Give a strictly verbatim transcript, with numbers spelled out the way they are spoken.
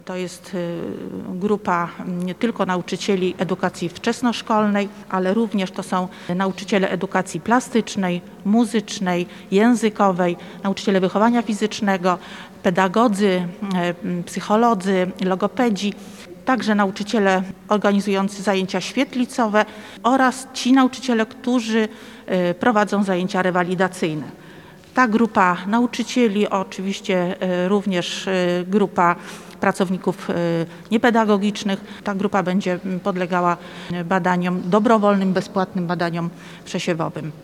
To jest grupa nie tylko nauczycieli edukacji wczesnoszkolnej, ale również to są nauczyciele edukacji plastycznej, muzycznej, językowej, nauczyciele wychowania fizycznego, pedagodzy, psycholodzy, logopedzi, także nauczyciele organizujący zajęcia świetlicowe oraz ci nauczyciele, którzy prowadzą zajęcia rewalidacyjne. Ta grupa nauczycieli, oczywiście również grupa pracowników niepedagogicznych, ta grupa będzie podlegała badaniom, dobrowolnym, bezpłatnym badaniom przesiewowym.